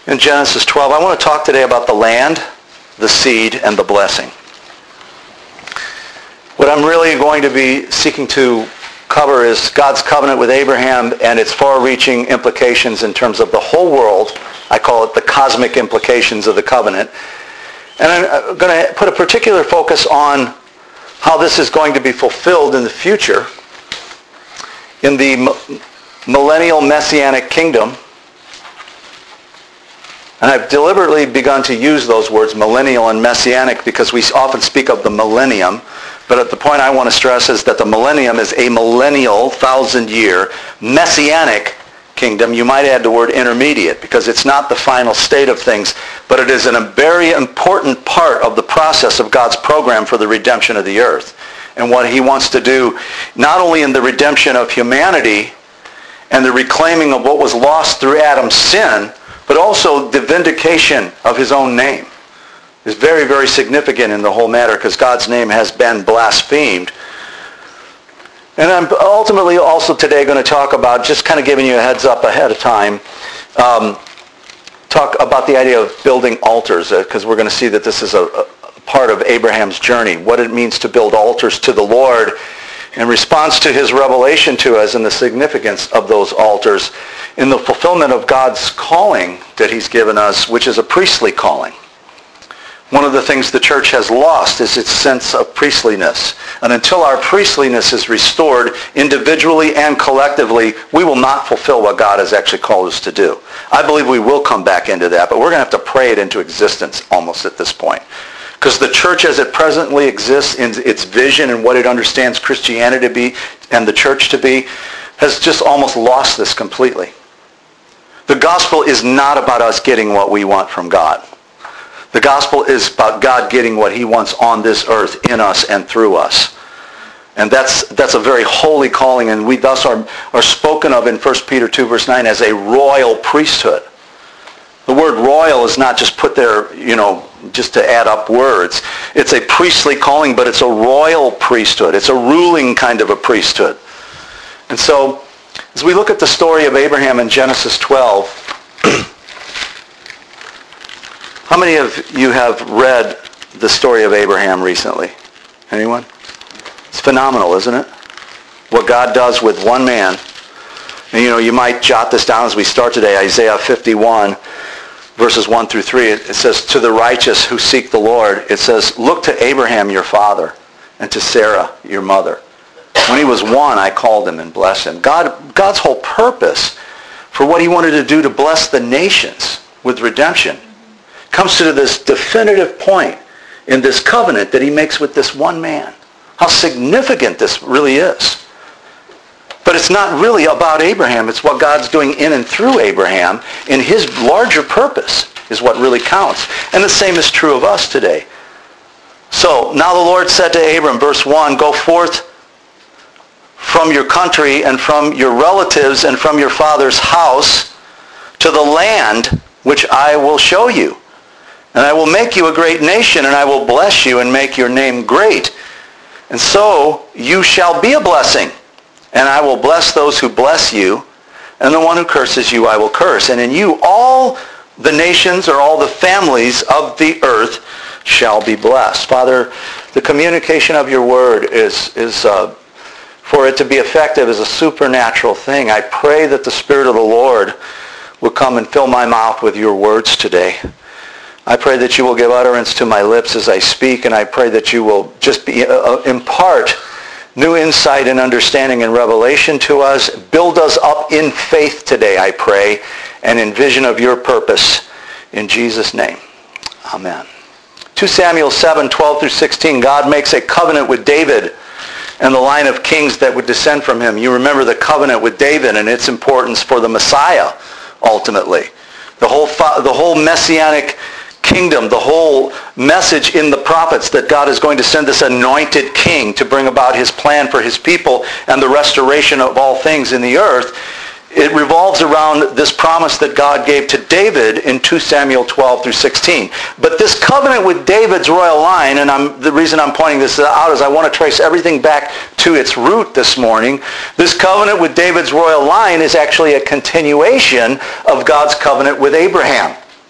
in Genesis 12. I want to talk today about the land, the seed, and the blessing. What I'm really going to be seeking to cover is God's covenant with Abraham and its far-reaching implications in terms of the whole world. I call it the cosmic implications of the covenant. And I'm going to put a particular focus on how this is going to be fulfilled in the future in the millennial messianic kingdom. And I've deliberately begun to use those words, millennial and messianic, because we often speak of the millennium. But the point I want to stress is that the millennium is a millennial, 1,000-year, messianic kingdom. You might add the word intermediate, because it's not the final state of things, but it is a very important part of the process of God's program for the redemption of the earth. And what he wants to do, not only in the redemption of humanity and the reclaiming of what was lost through Adam's sin, but also the vindication of his own name, is very, very significant in the whole matter, because God's name has been blasphemed. And I'm ultimately also today going to talk about, just kind of giving you a heads up ahead of time, talk about the idea of building altars, because we're going to see that this is a part of Abraham's journey, what it means to build altars to the Lord in response to his revelation to us and the significance of those altars in the fulfillment of God's calling that he's given us, which is a priestly calling. One of the things the church has lost is its sense of priestliness. And until our priestliness is restored individually and collectively, we will not fulfill what God has actually called us to do. I believe we will come back into that, but we're going to have to pray it into existence almost at this point. Because the church as it presently exists in its vision and what it understands Christianity to be and the church to be has just almost lost this completely. The gospel is not about us getting what we want from God. The gospel is about God getting what he wants on this earth in us and through us. And that's a very holy calling, and we thus are spoken of in 1 Peter 2 verse 9 as a royal priesthood. The word royal is not just put there, just to add up words. It's a priestly calling, but it's a royal priesthood. It's a ruling kind of a priesthood. And so, as we look at the story of Abraham in Genesis 12, how many of you have read the story of Abraham recently? Anyone? It's phenomenal, isn't it? What God does with one man. And you might jot this down as we start today. Isaiah 51, verses 1 through 3. It says, to the righteous who seek the Lord, it says, look to Abraham your father and to Sarah your mother. When he was one, I called him and blessed him. God's whole purpose for what he wanted to do to bless the nations with redemption comes to this definitive point in this covenant that he makes with this one man. How significant this really is. But it's not really about Abraham. It's what God's doing in and through Abraham in his larger purpose is what really counts. And the same is true of us today. So, now the Lord said to Abram, verse 1, go forth from your country and from your relatives and from your father's house to the land which I will show you. And I will make you a great nation, and I will bless you and make your name great. And so you shall be a blessing. And I will bless those who bless you, and the one who curses you I will curse. And in you all the nations or all the families of the earth shall be blessed. Father, the communication of your word is for it to be effective is a supernatural thing. I pray that the Spirit of the Lord will come and fill my mouth with your words today. I pray that you will give utterance to my lips as I speak, and I pray that you will just impart new insight and understanding and revelation to us. Build us up in faith today, I pray, and in vision of your purpose. In Jesus' name, amen. 2 Samuel 7, 12 through 16, God makes a covenant with David and the line of kings that would descend from him. You remember the covenant with David and its importance for the Messiah, ultimately. The whole messianic kingdom, the whole message in the prophets that God is going to send this anointed king to bring about his plan for his people and the restoration of all things in the earth. It revolves around this promise that God gave to David in 2 Samuel 12 through 16. But this covenant with David's royal line, and the reason I'm pointing this out is I want to trace everything back to its root this morning. This covenant with David's royal line is actually a continuation of God's covenant with Abraham.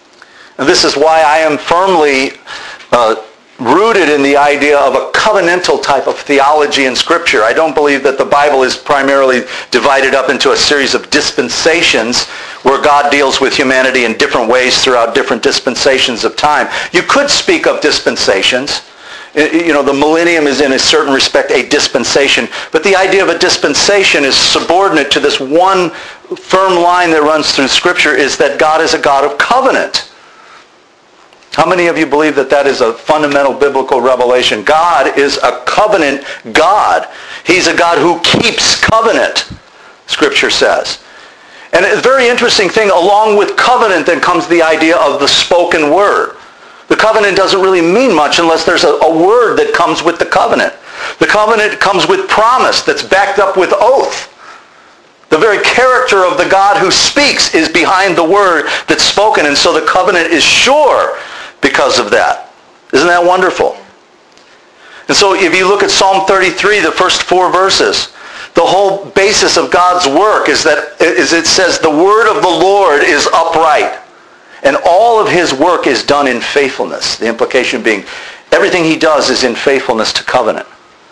And this is why I am firmly rooted in the idea of a covenantal type of theology in Scripture. I don't believe that the Bible is primarily divided up into a series of dispensations where God deals with humanity in different ways throughout different dispensations of time. You could speak of dispensations. You know, the millennium is in a certain respect a dispensation, but the idea of a dispensation is subordinate to this one firm line that runs through Scripture, is that God is a God of covenant. How many of you believe that that is a fundamental biblical revelation? God is a covenant God. He's a God who keeps covenant, Scripture says. And a very interesting thing, along with covenant then comes the idea of the spoken word. The covenant doesn't really mean much unless there's a word that comes with the covenant. The covenant comes with promise that's backed up with oath. The very character of the God who speaks is behind the word that's spoken, and so the covenant is sure because of that. Isn't that wonderful? And so if you look at Psalm 33, the first 4 verses, the whole basis of God's work is it says, the word of the Lord is upright, and all of his work is done in faithfulness. The implication being, everything he does is in faithfulness to covenant.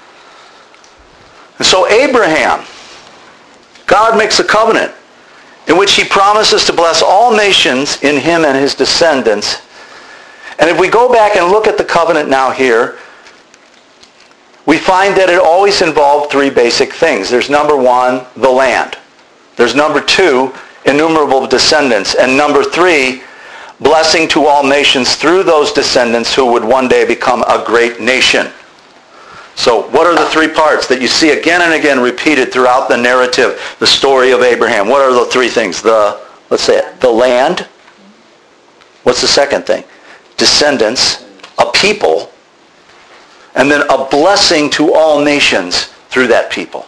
And so Abraham, God makes a covenant in which he promises to bless all nations in him and his descendants. And if we go back and look at the covenant now here, we find that it always involved 3 basic things. There's number 1, the land. There's number 2, innumerable descendants. And number 3, blessing to all nations through those descendants who would one day become a great nation. So what are the 3 parts that you see again and again repeated throughout the narrative, the story of Abraham? What are the 3 things? Let's say it. The land. What's the second thing? Descendants, a people, and then a blessing to all nations through that people.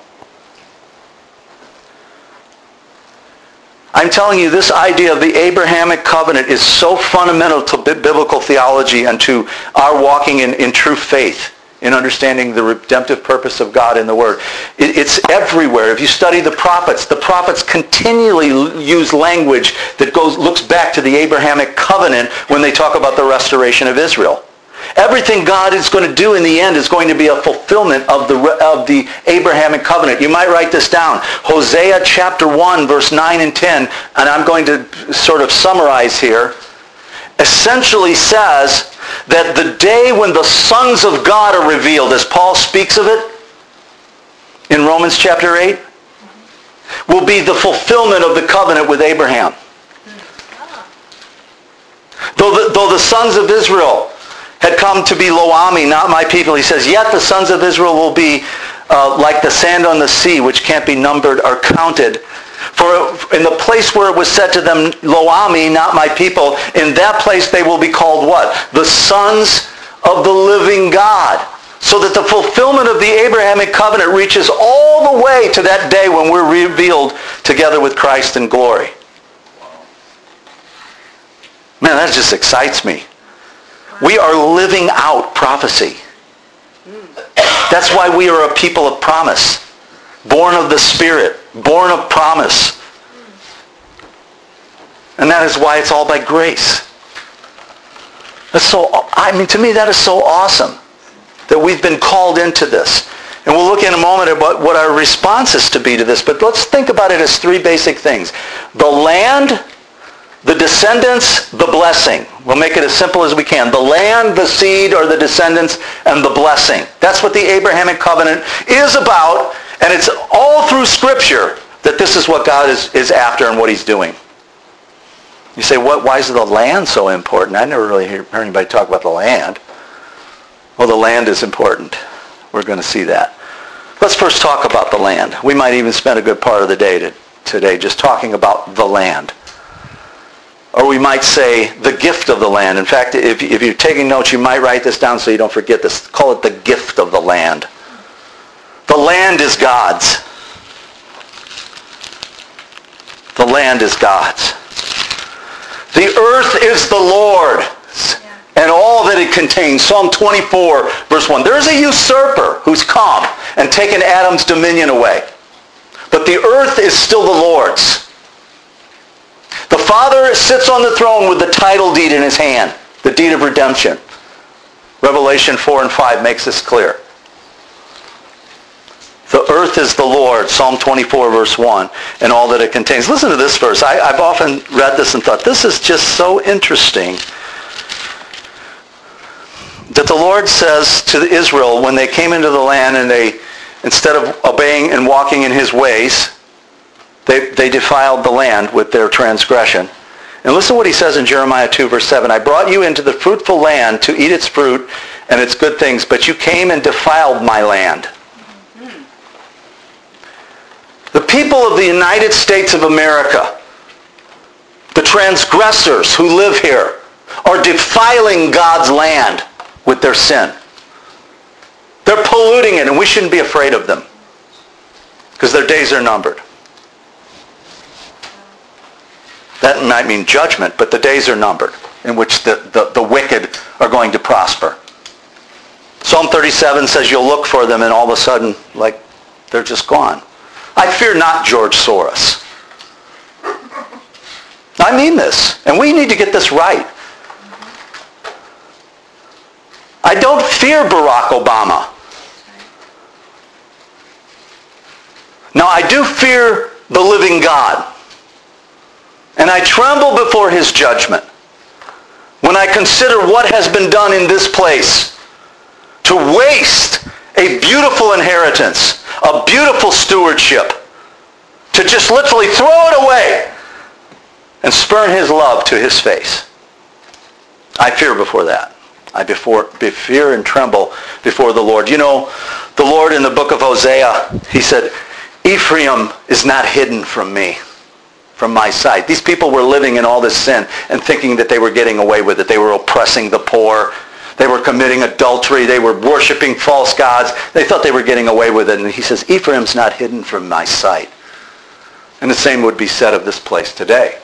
I'm telling you, this idea of the Abrahamic covenant is so fundamental to biblical theology and to our walking in true faith, in understanding the redemptive purpose of God in the Word. It's everywhere. If you study the prophets continually use language that looks back to the Abrahamic covenant when they talk about the restoration of Israel. Everything God is going to do in the end is going to be a fulfillment of the Abrahamic covenant. You might write this down. Hosea chapter 1, verse 9 and 10, and I'm going to sort of summarize here, essentially says that the day when the sons of God are revealed, as Paul speaks of it in Romans chapter 8, will be the fulfillment of the covenant with Abraham. Though the sons of Israel had come to be Lo-Ami, not my people, he says, yet the sons of Israel will be like the sand on the sea, which can't be numbered or counted. For in the place where it was said to them, Lo-Ami, not my people, in that place they will be called what? The sons of the living God. So that the fulfillment of the Abrahamic covenant reaches all the way to that day when we're revealed together with Christ in glory. Man, that just excites me. We are living out prophecy. That's why we are a people of promise. Born of the Spirit. Born of promise. And that is why it's all by grace. To me that is so awesome that we've been called into this. And we'll look in a moment at what our response is to be to this. But let's think about it as 3 basic things. The land, the descendants, the blessing. We'll make it as simple as we can. The land, the seed, or the descendants, and the blessing. That's what the Abrahamic covenant is about. And it's all through Scripture that this is what God is after and what he's doing. You say, why is the land so important? I never really heard anybody talk about the land. Well, the land is important. We're going to see that. Let's first talk about the land. We might even spend a good part of the day today just talking about the land. Or we might say the gift of the land. In fact, if you're taking notes, you might write this down so you don't forget this. Call it the gift of the land. The land is God's. The land is God's. The earth is the Lord's and all that it contains. Psalm 24, verse 1. There is a usurper who's come and taken Adam's dominion away. But the earth is still the Lord's. The Father sits on the throne with the title deed in his hand, the deed of redemption. Revelation 4 and 5 makes this clear. The earth is the Lord, Psalm 24, verse 1, and all that it contains. Listen to this verse. I've often read this and thought, this is just so interesting that the Lord says to Israel when they came into the land and they, instead of obeying and walking in his ways, they defiled the land with their transgression. And listen to what he says in Jeremiah 2, verse 7. I brought you into the fruitful land to eat its fruit and its good things, but you came and defiled my land. The people of the United States of America, the transgressors who live here, are defiling God's land with their sin. They're polluting it, and we shouldn't be afraid of them because their days are numbered. That might mean judgment, but the days are numbered in which the wicked are going to prosper. Psalm 37 says you'll look for them and all of a sudden, like, they're just gone. I fear not George Soros. I mean this, and we need to get this right. I don't fear Barack Obama. Now, I do fear the living God. And I tremble before his judgment when I consider what has been done in this place to waste a beautiful inheritance, a beautiful stewardship, to just literally throw it away and spurn his love to his face. I fear before that. I fear and tremble before the Lord. You know, the Lord in the book of Hosea, he said, Ephraim is not hidden from me, from my sight. These people were living in all this sin and thinking that they were getting away with it. They were oppressing the poor. They were committing adultery. They were worshiping false gods. They thought they were getting away with it. And he says, Ephraim's not hidden from my sight. And the same would be said of this place today.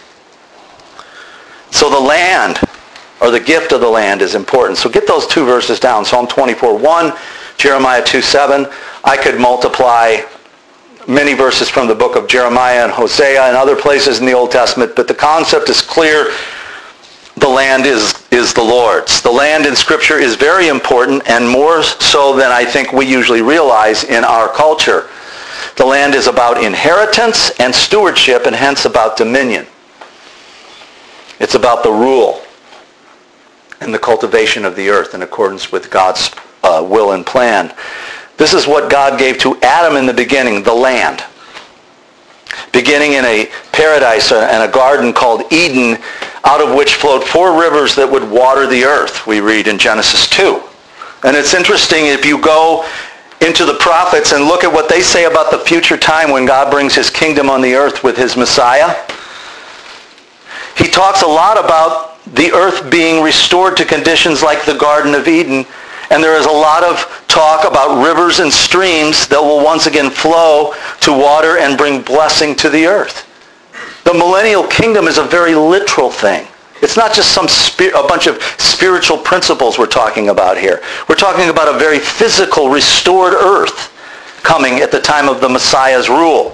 So the land, or the gift of the land, is important. So get those two verses down. Psalm 24:1, Jeremiah 2:7. I could multiply many verses from the book of Jeremiah and Hosea and other places in the Old Testament, but the concept is clear. The land is the Lord's. The land in Scripture is very important, and more so than I think we usually realize in our culture. The land is about inheritance and stewardship, and hence about dominion. It's about the rule and the cultivation of the earth in accordance with God's will and plan. This is what God gave to Adam in the beginning, the land. Beginning in a paradise and a garden called Eden, out of which flowed 4 rivers that would water the earth, we read in Genesis 2. And it's interesting if you go into the prophets and look at what they say about the future time when God brings his kingdom on the earth with his Messiah. He talks a lot about the earth being restored to conditions like the Garden of Eden. And there is a lot of talk about rivers and streams that will once again flow to water and bring blessing to the earth. The millennial kingdom is a very literal thing. It's not just a bunch of spiritual principles we're talking about here. We're talking about a very physical, restored earth coming at the time of the Messiah's rule.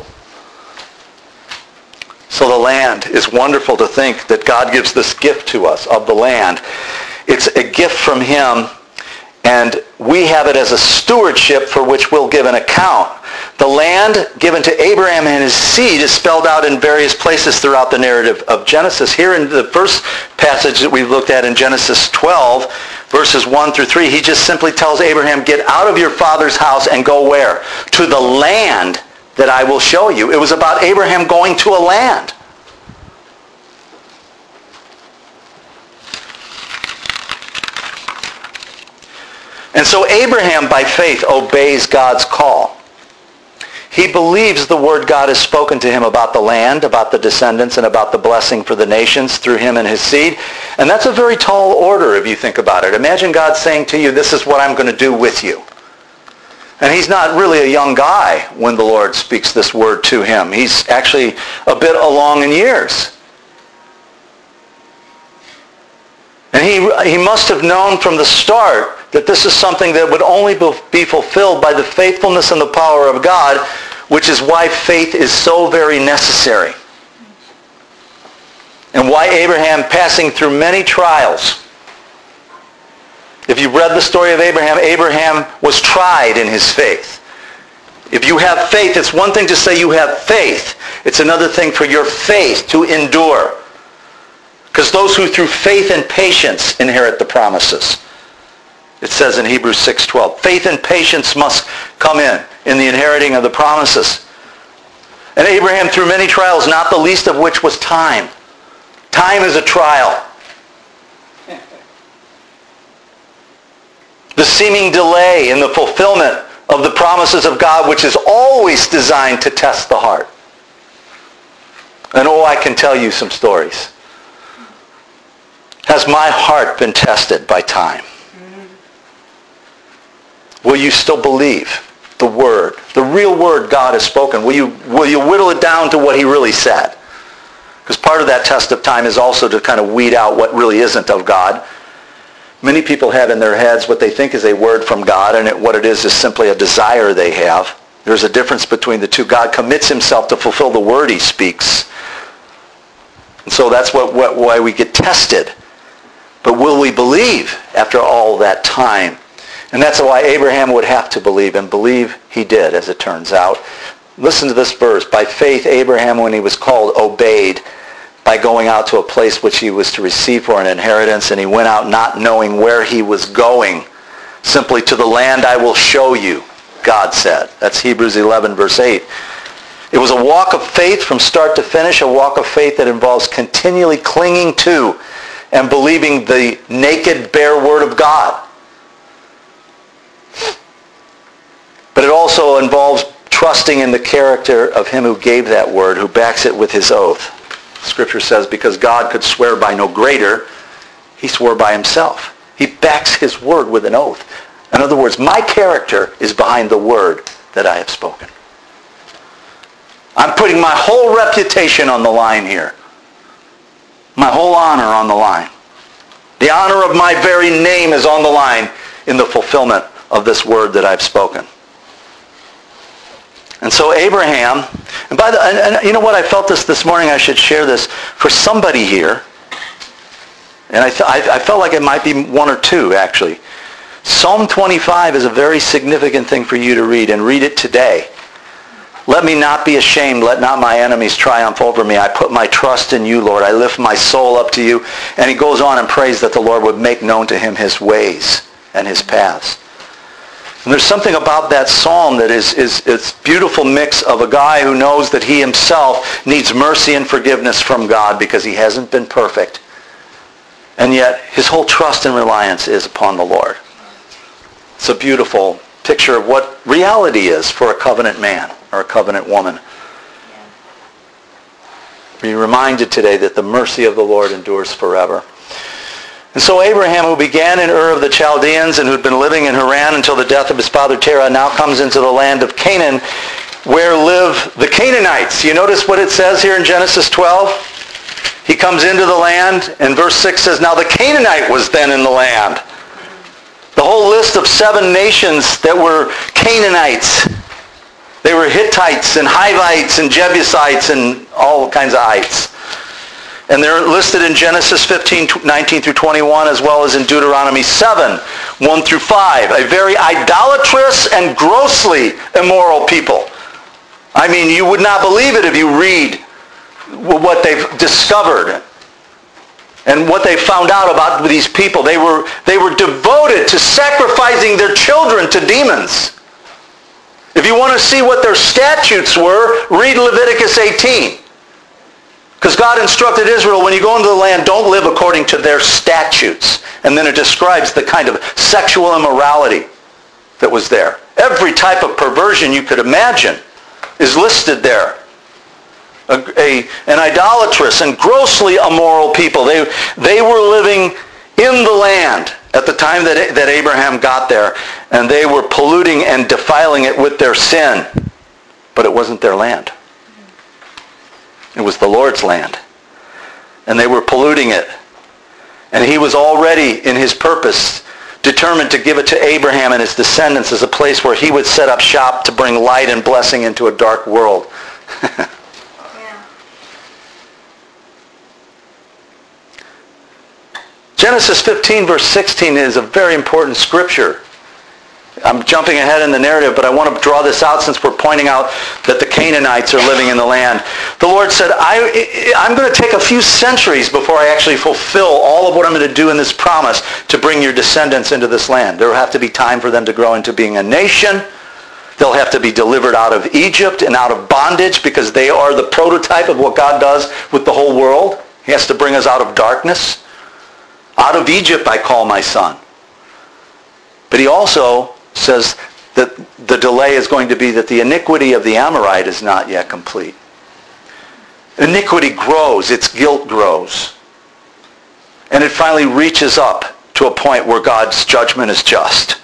So the land is wonderful to think that God gives this gift to us of the land. It's a gift from him, and we have it as a stewardship for which we'll give an account. The land given to Abraham and his seed is spelled out in various places throughout the narrative of Genesis. Here in the first passage that we've looked at in Genesis 12, verses 1 through 3, he just simply tells Abraham, get out of your father's house and go where? To the land that I will show you. It was about Abraham going to a land. And so Abraham, by faith, obeys God's call. He believes the word God has spoken to him about the land, about the descendants, and about the blessing for the nations through him and his seed. And that's a very tall order if you think about it. Imagine God saying to you, this is what I'm going to do with you. And he's not really a young guy when the Lord speaks this word to him. He's actually a bit along in years. And he must have known from the start that this is something that would only be fulfilled by the faithfulness and the power of God, which is why faith is so very necessary. why Abraham, passing through many trials. If you've read the story of Abraham, Abraham was tried in his faith. If you have faith, it's one thing to say you have faith. It's another thing for your faith to endure. Because those who through faith and patience inherit the promises. It says in Hebrews 6:12, faith and patience must come in the inheriting of the promises. And Abraham through many trials, not the least of which was time. Time is a trial. The seeming delay in the fulfillment of the promises of God, which is always designed to test the heart. And I can tell you some stories. Has my heart been tested by time? Will you still believe the word, the real word God has spoken? Will you whittle it down to what he really said? Because part of that test of time is also to kind of weed out what really isn't of God. Many people have in their heads what they think is a word from God, and what it is simply a desire they have. There's a difference between the two. God commits himself to fulfill the word he speaks. And so that's why we get tested. But will we believe after all that time? And that's why Abraham would have to believe, and believe he did, as it turns out. Listen to this verse. By faith, Abraham, when he was called, obeyed by going out to a place which he was to receive for an inheritance, and he went out not knowing where he was going, simply to the land I will show you, God said. That's Hebrews 11, verse 8. It was a walk of faith from start to finish, a walk of faith that involves continually clinging to and believing the naked, bare word of God. But it also involves trusting in the character of him who gave that word, who backs it with his oath. Scripture says, because God could swear by no greater, he swore by himself. He backs his word with an oath. In other words, my character is behind the word that I have spoken. I'm putting my whole reputation on the line here. My whole honor on the line. The honor of my very name is on the line in the fulfillment of this word that I've spoken. And so Abraham, and you know what, I felt this morning, I should share this for somebody here. And I felt like it might be one or two, actually. Psalm 25 is a very significant thing for you to read, and read it today. Let me not be ashamed. Let not my enemies triumph over me. I put my trust in you, Lord. I lift my soul up to you. And he goes on and prays that the Lord would make known to him his ways and his paths. And there's something about that psalm that is a beautiful mix of a guy who knows that he himself needs mercy and forgiveness from God because he hasn't been perfect. And yet his whole trust and reliance is upon the Lord. It's a beautiful picture of what reality is for a covenant man or a covenant woman. Be reminded today that the mercy of the Lord endures forever. And so Abraham, who began in Ur of the Chaldeans and who'd been living in Haran until the death of his father Terah, now comes into the land of Canaan, where live the Canaanites. You notice what it says here in Genesis 12? He comes into the land, and verse 6 says, now the Canaanite was then in the land. The whole list of 7 nations that were Canaanites. They were Hittites and Hivites and Jebusites and all kinds of ites. And they're listed in Genesis 15, 19 through 21, as well as in Deuteronomy 7, 1 through 5. A very idolatrous and grossly immoral people. I mean, you would not believe it if you read what they've discovered and what they found out about these people. They were devoted to sacrificing their children to demons. If you want to see what their statutes were, read Leviticus 18. Because God instructed Israel, when you go into the land, don't live according to their statutes. And then it describes the kind of sexual immorality that was there. Every type of perversion you could imagine is listed there. An idolatrous and grossly immoral people. They were living in the land at the time that Abraham got there. And they were polluting and defiling it with their sin. But it wasn't their land. It was the Lord's land. And they were polluting it. And he was already, in his purpose, determined to give it to Abraham and his descendants as a place where he would set up shop to bring light and blessing into a dark world. Genesis 15 verse 16 is a very important scripture. I'm jumping ahead in the narrative, but I want to draw this out since we're pointing out that the Canaanites are living in the land. The Lord said, I'm going to take a few centuries before I actually fulfill all of what I'm going to do in this promise to bring your descendants into this land. There will have to be time for them to grow into being a nation. They'll have to be delivered out of Egypt and out of bondage because they are the prototype of what God does with the whole world. He has to bring us out of darkness. Out of Egypt I call my son. But he also says that the delay is going to be that the iniquity of the Amorite is not yet complete. Iniquity grows, its guilt grows. And it finally reaches up to a point where God's judgment is just.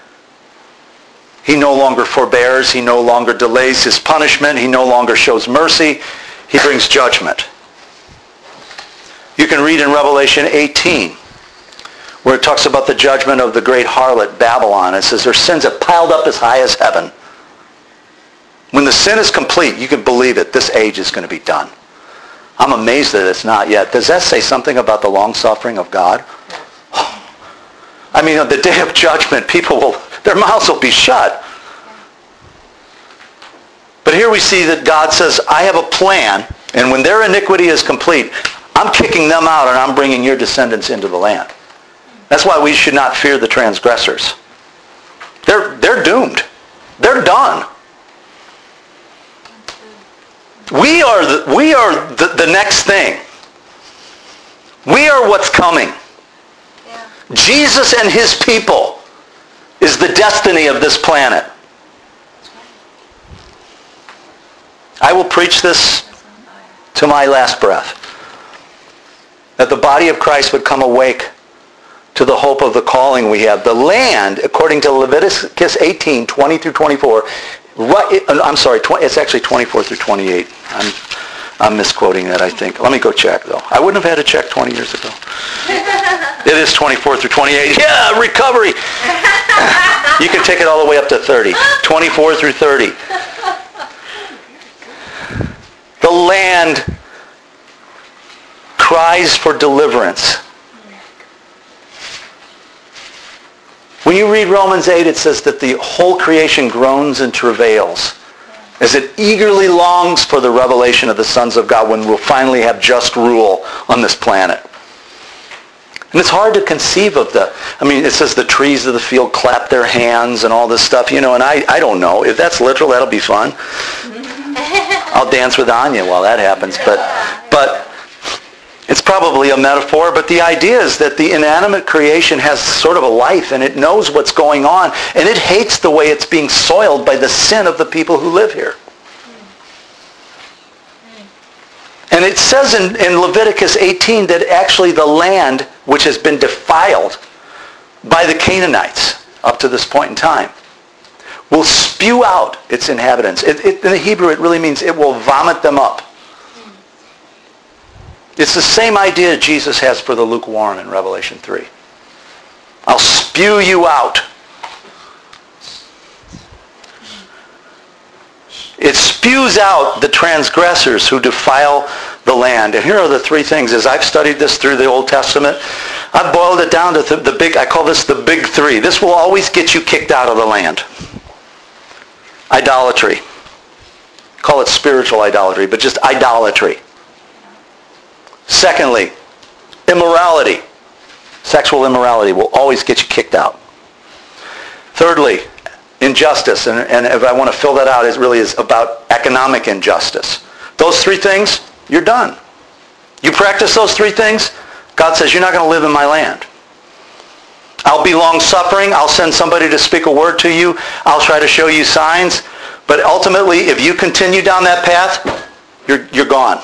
He no longer forbears, he no longer delays his punishment, he no longer shows mercy, he brings judgment. You can read in Revelation 18, where it talks about the judgment of the great harlot Babylon. It says her sins have piled up as high as heaven. When the sin is complete, you can believe it. This age is going to be done. I'm amazed that it's not yet. Does that say something about the long-suffering of God? I mean, on the day of judgment, their mouths will be shut. But here we see that God says, I have a plan, and when their iniquity is complete, I'm kicking them out and I'm bringing your descendants into the land. That's why we should not fear the transgressors. They're doomed. They're done. We are the next thing. We are what's coming. Yeah. Jesus and his people is the destiny of this planet. I will preach this to my last breath. That the body of Christ would come awake to the hope of the calling we have. The land, according to Leviticus 18, 20 through 24, it's actually 24 through 28. I'm misquoting that, I think. Let me go check, though. I wouldn't have had to check 20 years ago. It is 24 through 28. Yeah, recovery. You can take it all the way up to 30. 24 through 30. The land cries for deliverance. When you read Romans 8, it says that the whole creation groans and travails as it eagerly longs for the revelation of the sons of God when we'll finally have just rule on this planet. And it's hard to conceive of it says the trees of the field clap their hands and all this stuff, and I don't know. If that's literal, that'll be fun. I'll dance with Anya while that happens. But it's probably a metaphor, but the idea is that the inanimate creation has sort of a life, and it knows what's going on, and it hates the way it's being soiled by the sin of the people who live here. And it says in Leviticus 18 that actually the land, which has been defiled by the Canaanites up to this point in time, will spew out its inhabitants. In the Hebrew, it really means it will vomit them up. It's the same idea Jesus has for the lukewarm in Revelation 3. I'll spew you out. It spews out the transgressors who defile the land. And here are the three things. As I've studied this through the Old Testament, I've boiled it down to I call this the big three. This will always get you kicked out of the land. Idolatry. Call it spiritual idolatry, but just idolatry. Secondly, immorality. Sexual immorality will always get you kicked out. Thirdly, injustice. And if I want to fill that out, it really is about economic injustice. Those three things, you're done. You practice those three things, God says, you're not going to live in my land. I'll be long-suffering. I'll send somebody to speak a word to you. I'll try to show you signs. But ultimately, if you continue down that path, you're gone.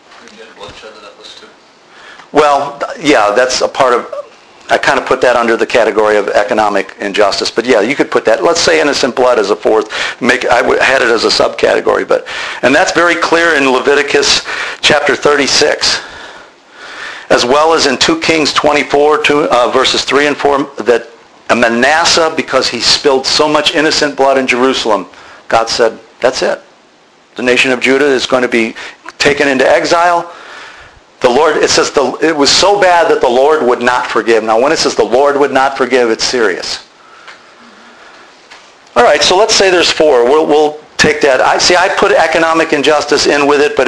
Well, yeah, that's a part of, I kind of put that under the category of economic injustice. But yeah, you could put that, let's say innocent blood as a fourth. I had it as a subcategory. And that's very clear in Leviticus chapter 36. As well as in 2 Kings 24, verses 3 and 4, that Manasseh, because he spilled so much innocent blood in Jerusalem, God said, that's it. The nation of Judah is going to be taken into exile. The Lord, it says it was so bad that the Lord would not forgive. Now when it says the Lord would not forgive, it's serious. All right, so let's say there's 4. We'll take that. I put economic injustice in with it, but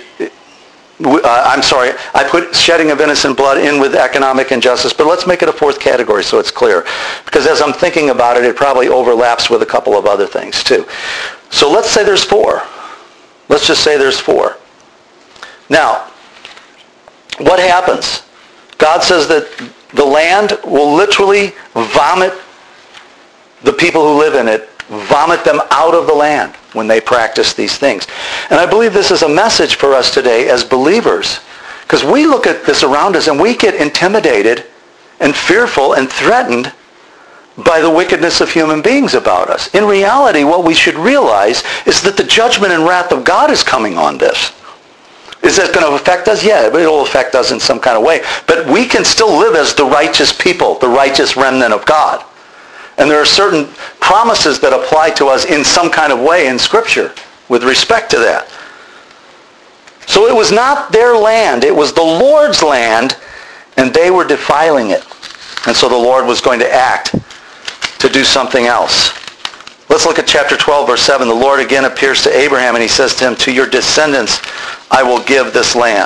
I put shedding of innocent blood in with economic injustice, but let's make it a 4th category so it's clear. Because as I'm thinking about it, it probably overlaps with a couple of other things too. So let's say there's 4. Let's just say there's 4. Now, what happens? God says that the land will literally vomit the people who live in it, vomit them out of the land when they practice these things. And I believe this is a message for us today as believers, because we look at this around us and we get intimidated and fearful and threatened by the wickedness of human beings about us. In reality, what we should realize is that the judgment and wrath of God is coming on this. Is that going to affect us? Yeah, it will affect us in some kind of way. But we can still live as the righteous people, the righteous remnant of God. And there are certain promises that apply to us in some kind of way in Scripture with respect to that. So it was not their land. It was the Lord's land, and they were defiling it. And so the Lord was going to act to do something else. Let's look at chapter 12, verse 7. The Lord again appears to Abraham, and he says to him, "To your descendants I will give this land."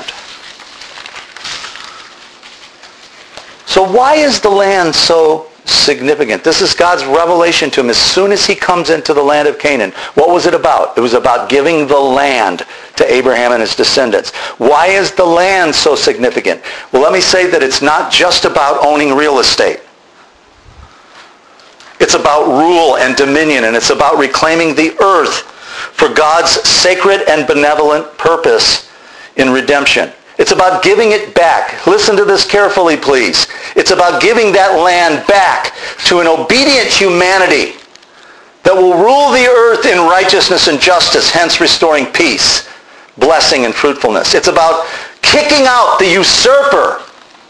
So why is the land so significant? This is God's revelation to him as soon as he comes into the land of Canaan. What was it about? It was about giving the land to Abraham and his descendants. Why is the land so significant? Well, let me say that it's not just about owning real estate. It's about rule and dominion, and it's about reclaiming the earth for God's sacred and benevolent purpose in redemption. It's about giving it back. Listen to this carefully, please. It's about giving that land back to an obedient humanity that will rule the earth in righteousness and justice, hence restoring peace, blessing, and fruitfulness. It's about kicking out the usurper.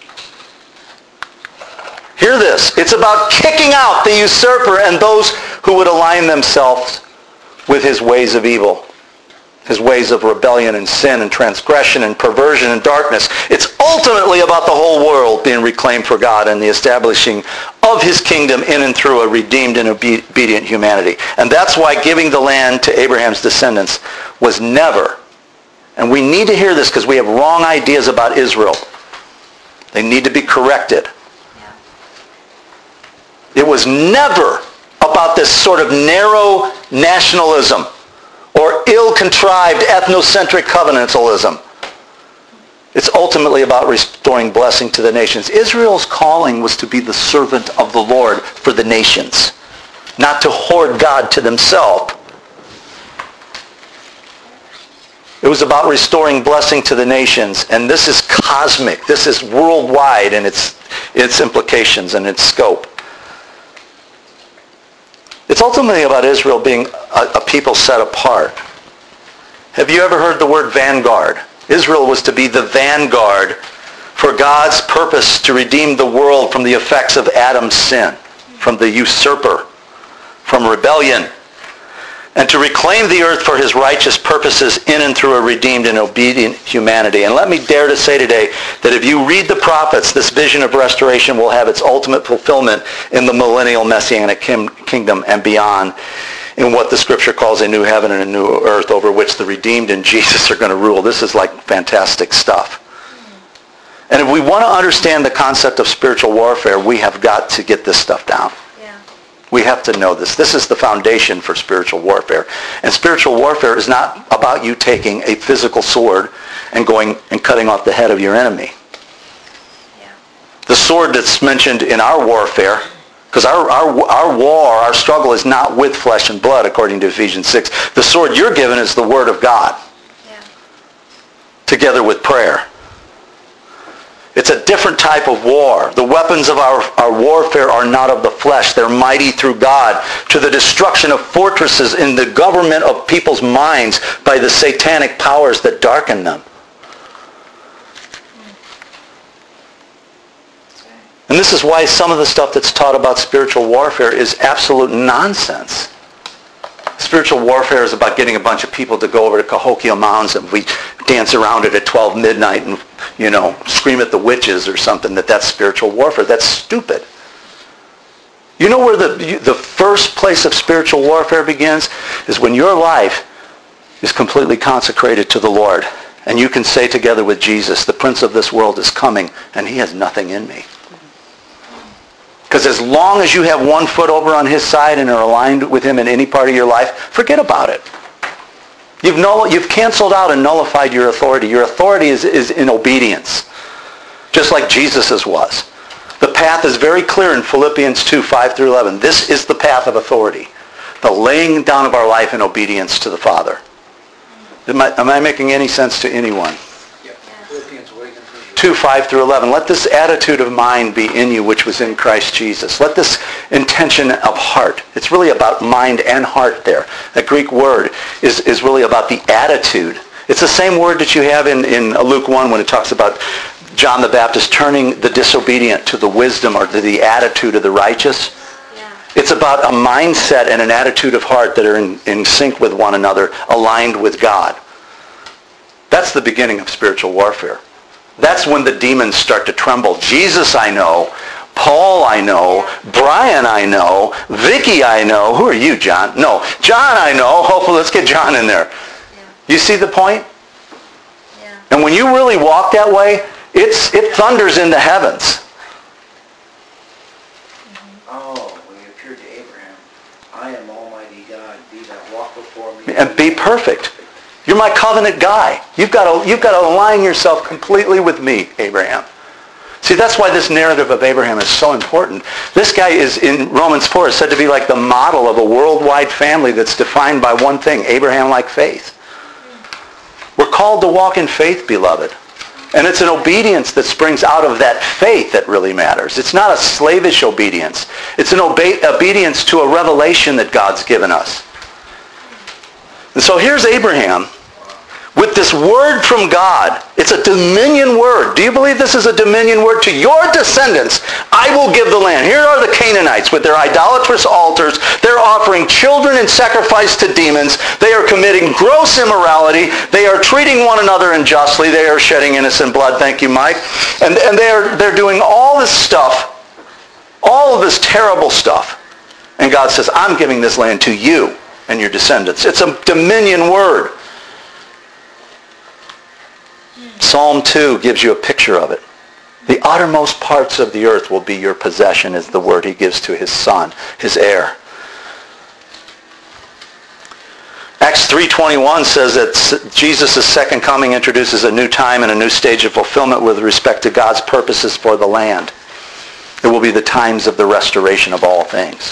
Hear this. It's about kicking out the usurper and those who would align themselves with his ways of evil, his ways of rebellion and sin and transgression and perversion and darkness. It's ultimately about the whole world being reclaimed for God and the establishing of his kingdom in and through a redeemed and obedient humanity. And that's why giving the land to Abraham's descendants was never, and we need to hear this because we have wrong ideas about Israel. They need to be corrected. It was never about this sort of narrow nationalism or ill-contrived ethnocentric covenantalism. It's ultimately about restoring blessing to the nations. Israel's calling was to be the servant of the Lord for the nations, not to hoard God to themselves. It was about restoring blessing to the nations, and this is cosmic. This is worldwide in its implications and its scope. It's ultimately about Israel being a people set apart. Have you ever heard the word vanguard? Israel was to be the vanguard for God's purpose to redeem the world from the effects of Adam's sin, from the usurper, from rebellion, and to reclaim the earth for his righteous purposes in and through a redeemed and obedient humanity. And let me dare to say today that if you read the prophets, this vision of restoration will have its ultimate fulfillment in the millennial messianic kingdom and beyond, in what the scripture calls a new heaven and a new earth over which the redeemed in Jesus are going to rule. This is like fantastic stuff. And if we want to understand the concept of spiritual warfare, we have got to get this stuff down. We have to know this. This is the foundation for spiritual warfare. And spiritual warfare is not about you taking a physical sword and going and cutting off the head of your enemy. Yeah. The sword that's mentioned in our warfare, because our war, our struggle is not with flesh and blood, according to Ephesians 6. The sword you're given is the Word of God, together with prayer. It's a different type of war. The weapons of our warfare are not of the flesh. They're mighty through God to the destruction of fortresses in the government of people's minds by the satanic powers that darken them. And this is why some of the stuff that's taught about spiritual warfare is absolute nonsense. Spiritual warfare is about getting a bunch of people to go over to Cahokia Mounds and we dance around it at 12 midnight and scream at the witches or something, that's spiritual warfare. That's stupid. You know where the first place of spiritual warfare begins? Is when your life is completely consecrated to the Lord. And you can say together with Jesus, the prince of this world is coming, and he has nothing in me. Because as long as you have one foot over on his side and are aligned with him in any part of your life, forget about it. You've canceled out and nullified your authority. Your authority is in obedience, just like Jesus's was. The path is very clear in Philippians 2, 5 through 11. This is the path of authority, the laying down of our life in obedience to the Father. Am I making any sense to anyone? 2, 5 through 11. Let this attitude of mind be in you which was in Christ Jesus. Let this intention of heart. It's really about mind and heart there. That Greek word is really about the attitude. It's the same word that you have in Luke 1 when it talks about John the Baptist turning the disobedient to the wisdom or to the attitude of the righteous. Yeah. It's about a mindset and an attitude of heart that are in sync with one another, aligned with God. That's the beginning of spiritual warfare. That's when the demons start to tremble. Jesus I know. Paul I know. Brian I know. Vicky I know. Who are you, John? No. John I know. Hopefully let's get John in there. Yeah. You see the point? Yeah. And when you really walk that way, it thunders in the heavens. Oh, when he appeared to Abraham, I am Almighty God, be thou walk before me. And be perfect. You're my covenant guy. You've got to align yourself completely with me, Abraham. See, that's why this narrative of Abraham is so important. This guy is, in Romans 4, is said to be like the model of a worldwide family that's defined by one thing, Abraham-like faith. We're called to walk in faith, beloved. And it's an obedience that springs out of that faith that really matters. It's not a slavish obedience. It's an obedience to a revelation that God's given us. And so here's Abraham with this word from God. It's a dominion word. Do you believe this is a dominion word? To your descendants, I will give the land. Here are the Canaanites with their idolatrous altars. They're offering children in sacrifice to demons. They are committing gross immorality. They are treating one another unjustly. They are shedding innocent blood. Thank you, Mike. And they're doing all this stuff, all of this terrible stuff. And God says, I'm giving this land to you and your descendants. It's a dominion word. Psalm 2 gives you a picture of it. The uttermost parts of the earth will be your possession is the word he gives to his son, his heir. Acts 3:21 says that Jesus' second coming introduces a new time and a new stage of fulfillment with respect to God's purposes for the land. It will be the times of the restoration of all things.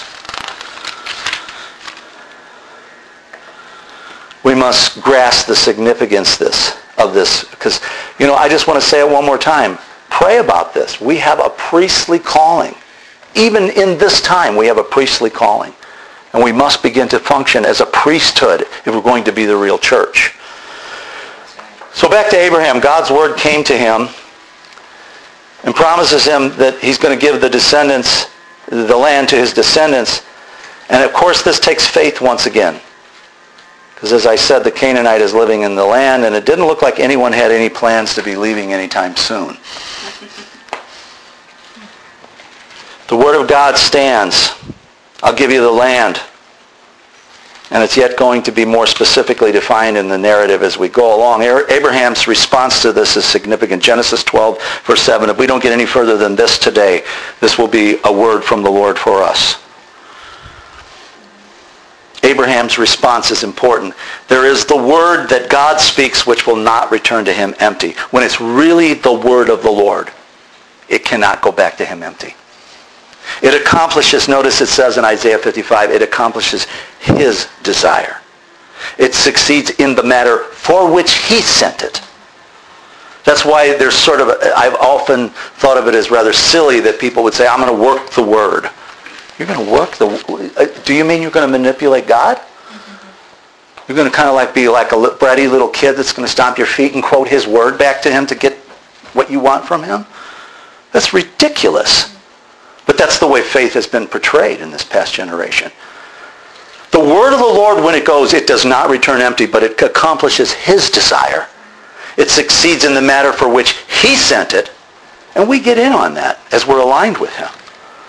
We must grasp the significance of this because, I just want to say it one more time. Pray about this. We have a priestly calling. Even in this time, we have a priestly calling. And we must begin to function as a priesthood if we're going to be the real church. So back to Abraham. God's word came to him and promises him that he's going to give the land to his descendants. And of course, this takes faith once again. Because as I said, the Canaanite is living in the land, and it didn't look like anyone had any plans to be leaving anytime soon. The word of God stands. I'll give you the land. And it's yet going to be more specifically defined in the narrative as we go along. Abraham's response to this is significant. Genesis 12, verse 7. If we don't get any further than this today, this will be a word from the Lord for us. Abraham's response is important. There is the word that God speaks which will not return to him empty. When it's really the word of the Lord, it cannot go back to him empty. It accomplishes, notice it says in Isaiah 55, it accomplishes his desire. It succeeds in the matter for which he sent it. That's why there's I've often thought of it as rather silly that people would say, I'm going to work the word. You're going to work do you mean you're going to manipulate God? You're going to kind of be like a bratty little kid that's going to stomp your feet and quote his word back to him to get what you want from him? That's ridiculous. But that's the way faith has been portrayed in this past generation. The word of the Lord, when it goes, it does not return empty, but it accomplishes his desire. It succeeds in the matter for which he sent it, and we get in on that as we're aligned with him.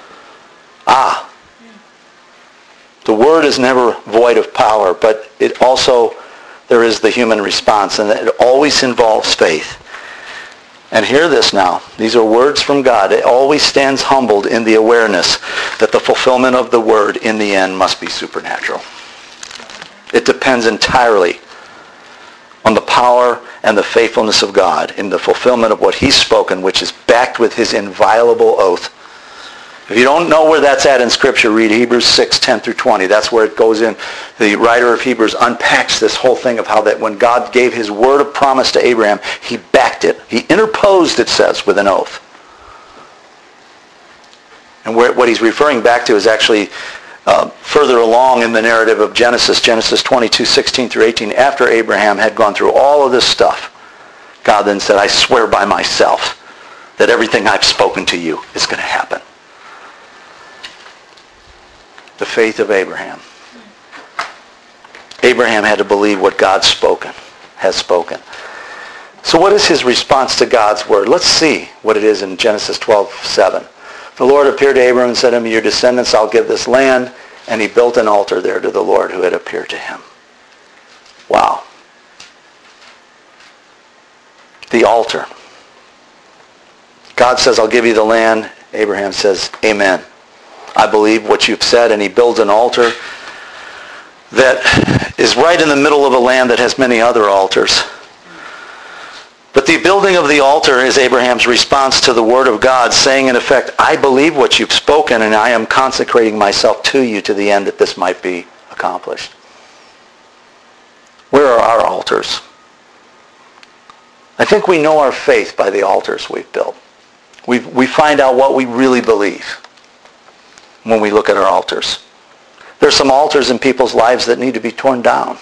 The word is never void of power, but it also, there is the human response, and it always involves faith. And hear this now. These are words from God. It always stands humbled in the awareness that the fulfillment of the word in the end must be supernatural. It depends entirely on the power and the faithfulness of God in the fulfillment of what he's spoken, which is backed with his inviolable oath. If you don't know where that's at in Scripture, read Hebrews 6, 10 through 20. That's where it goes in. The writer of Hebrews unpacks this whole thing of how that when God gave his word of promise to Abraham, he backed it. He interposed, it says, with an oath. And what he's referring back to is actually further along in the narrative of Genesis 22, 16 through 18. After Abraham had gone through all of this stuff, God then said, I swear by myself that everything I've spoken to you is going to happen. The faith of Abraham. Abraham had to believe what God has spoken. So what is his response to God's word? Let's see what it is in Genesis 12:7. The Lord appeared to Abraham and said to him, your descendants I'll give this land. And he built an altar there to the Lord who had appeared to him. Wow. The altar. God says, I'll give you the land. Abraham says, amen. I believe what you've said, and he builds an altar that is right in the middle of a land that has many other altars. But the building of the altar is Abraham's response to the word of God, saying in effect, I believe what you've spoken, and I am consecrating myself to you to the end that this might be accomplished. Where are our altars? I think we know our faith by the altars we've built. We find out what we really believe when we look at our altars. There's some altars in people's lives that need to be torn down.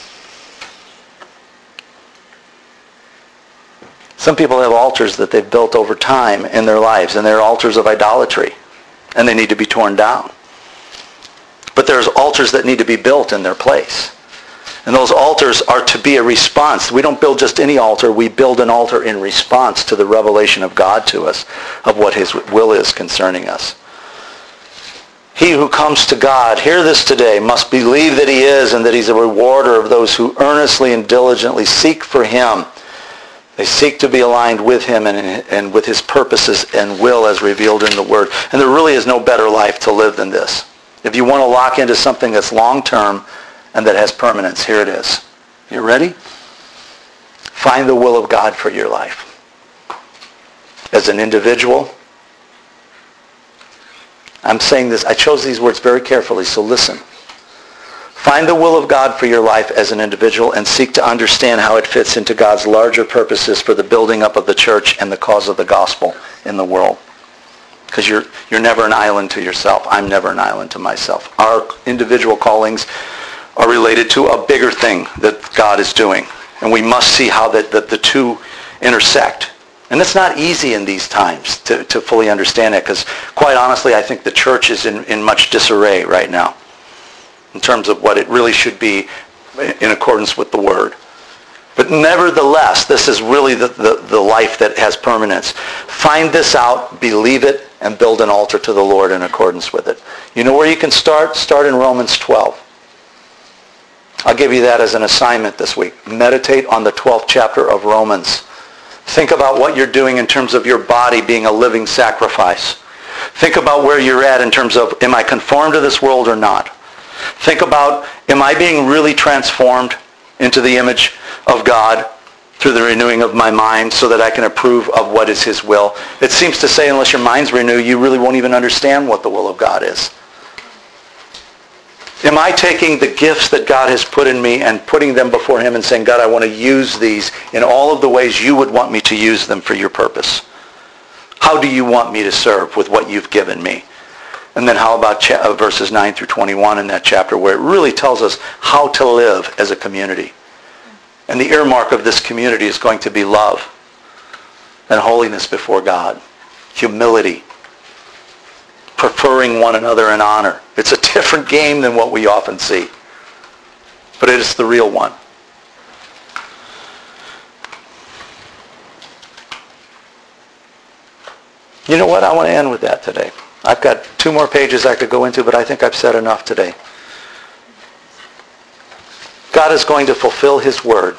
Some people have altars that they've built over time in their lives, and they're altars of idolatry, and they need to be torn down. But there's altars that need to be built in their place. And those altars are to be a response. We don't build just any altar. We build an altar in response to the revelation of God to us, of what his will is concerning us. He who comes to God, hear this today, must believe that he is and that he's a rewarder of those who earnestly and diligently seek for him. They seek to be aligned with him and with his purposes and will as revealed in the Word. And there really is no better life to live than this. If you want to lock into something that's long-term and that has permanence, here it is. You ready? Find the will of God for your life. As an individual, I'm saying this, I chose these words very carefully, so listen. Find the will of God for your life as an individual and seek to understand how it fits into God's larger purposes for the building up of the church and the cause of the gospel in the world. Because you're never an island to yourself. I'm never an island to myself. Our individual callings are related to a bigger thing that God is doing. And we must see how the two intersect. And it's not easy in these times to fully understand it, because quite honestly, I think the church is in much disarray right now in terms of what it really should be in accordance with the Word. But nevertheless, this is really the life that has permanence. Find this out, believe it, and build an altar to the Lord in accordance with it. You know where you can start? Start in Romans 12. I'll give you that as an assignment this week. Meditate on the 12th chapter of Romans. Think about what you're doing in terms of your body being a living sacrifice. Think about where you're at in terms of, am I conformed to this world or not? Think about, am I being really transformed into the image of God through the renewing of my mind so that I can approve of what is his will? It seems to say unless your mind's renewed, you really won't even understand what the will of God is. Am I taking the gifts that God has put in me and putting them before him and saying, God, I want to use these in all of the ways you would want me to use them for your purpose? How do you want me to serve with what you've given me? And then how about verses 9 through 21 in that chapter, where it really tells us how to live as a community. And the earmark of this community is going to be love and holiness before God, humility, preferring one another in honor. It's a different game than what we often see, but it is the real one. You know what? I want to end with that today. I've got 2 more pages I could go into, but I think I've said enough today. God is going to fulfill his word.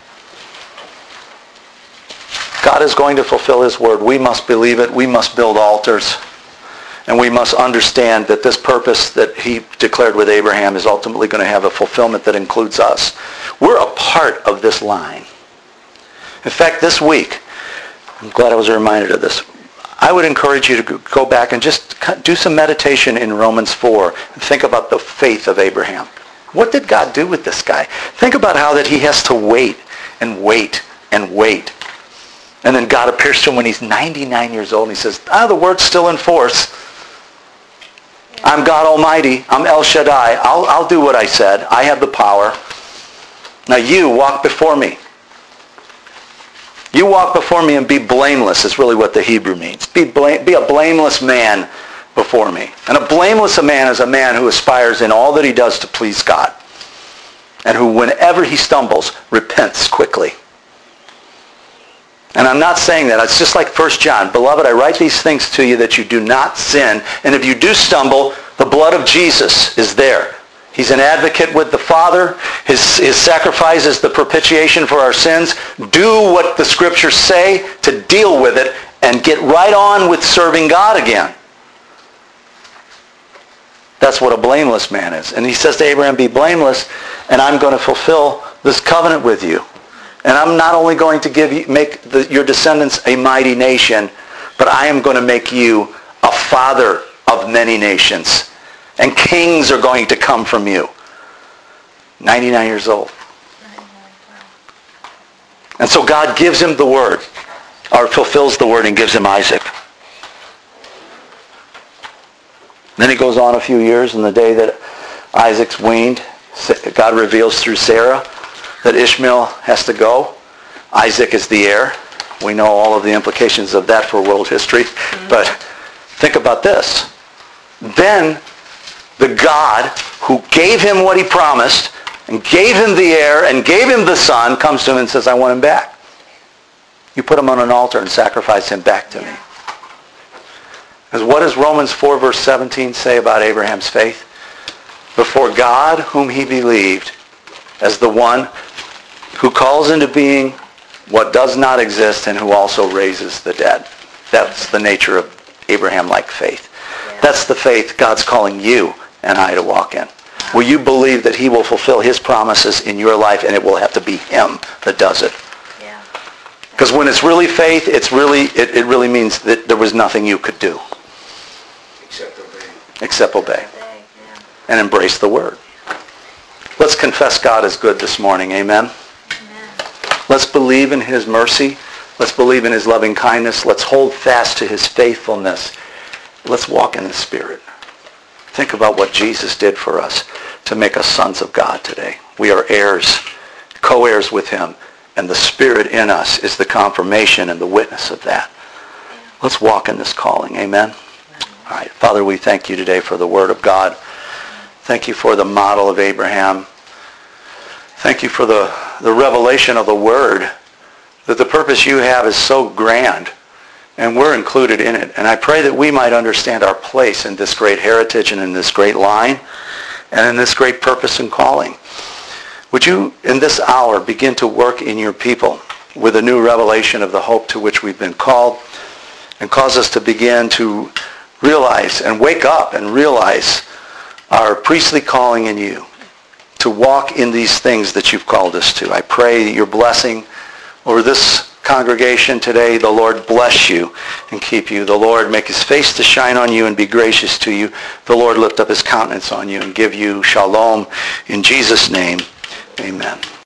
God is going to fulfill his word. We must believe it. We must build altars. And we must understand that this purpose that he declared with Abraham is ultimately going to have a fulfillment that includes us. We're a part of this line. In fact, this week, I'm glad I was reminded of this. I would encourage you to go back and just do some meditation in Romans 4 and think about the faith of Abraham. What did God do with this guy? Think about how that he has to wait and wait and wait. And then God appears to him when he's 99 years old and he says, the word's still in force. I'm God Almighty. I'm El Shaddai. I'll do what I said. I have the power. Now you walk before me. You walk before me and be blameless is really what the Hebrew means. Be a blameless man before me. And a blameless man is a man who aspires in all that he does to please God. And who, whenever he stumbles, repents quickly. And I'm not saying that. It's just like 1 John. Beloved, I write these things to you that you do not sin. And if you do stumble, the blood of Jesus is there. He's an advocate with the Father. His sacrifice is the propitiation for our sins. Do what the Scriptures say to deal with it and get right on with serving God again. That's what a blameless man is. And he says to Abraham, be blameless, and I'm going to fulfill this covenant with you. And I'm not only going to make your descendants a mighty nation, but I am going to make you a father of many nations. And kings are going to come from you. 99 years old. And so God gives him the word, or fulfills the word and gives him Isaac. Then he goes on a few years, and the day that Isaac's weaned, God reveals through Sarah that Ishmael has to go. Isaac is the heir. We know all of the implications of that for world history. But think about this. Then the God who gave him what he promised and gave him the heir and gave him the son comes to him and says, I want him back. You put him on an altar and sacrifice him back to me. Because what does Romans 4 verse 17 say about Abraham's faith? Before God whom he believed as the one who calls into being what does not exist and who also raises the dead. That's the nature of Abraham-like faith. Yeah. That's the faith God's calling you and I to walk in. Will you believe that he will fulfill his promises in your life, and it will have to be him that does it? Because when it's really faith, it really means that there was nothing you could do. Except obey. And embrace the word. Let's confess God is good this morning. Amen? Amen. Let's believe in his mercy. Let's believe in his loving kindness. Let's hold fast to his faithfulness. Let's walk in the Spirit. Think about what Jesus did for us to make us sons of God today. We are heirs, co-heirs with him, and the Spirit in us is the confirmation and the witness of that. Let's walk in this calling. Amen? All right. Father, we thank you today for the Word of God. Thank you for the model of Abraham. Thank you for the revelation of the Word, that the purpose you have is so grand, and we're included in it. And I pray that we might understand our place in this great heritage and in this great line and in this great purpose and calling. Would you, in this hour, begin to work in your people with a new revelation of the hope to which we've been called, and cause us to begin to realize and wake up and realize our priestly calling in you, to walk in these things that you've called us to. I pray your blessing over this congregation today. The Lord bless you and keep you. The Lord make his face to shine on you and be gracious to you. The Lord lift up his countenance on you and give you shalom. In Jesus' name, amen.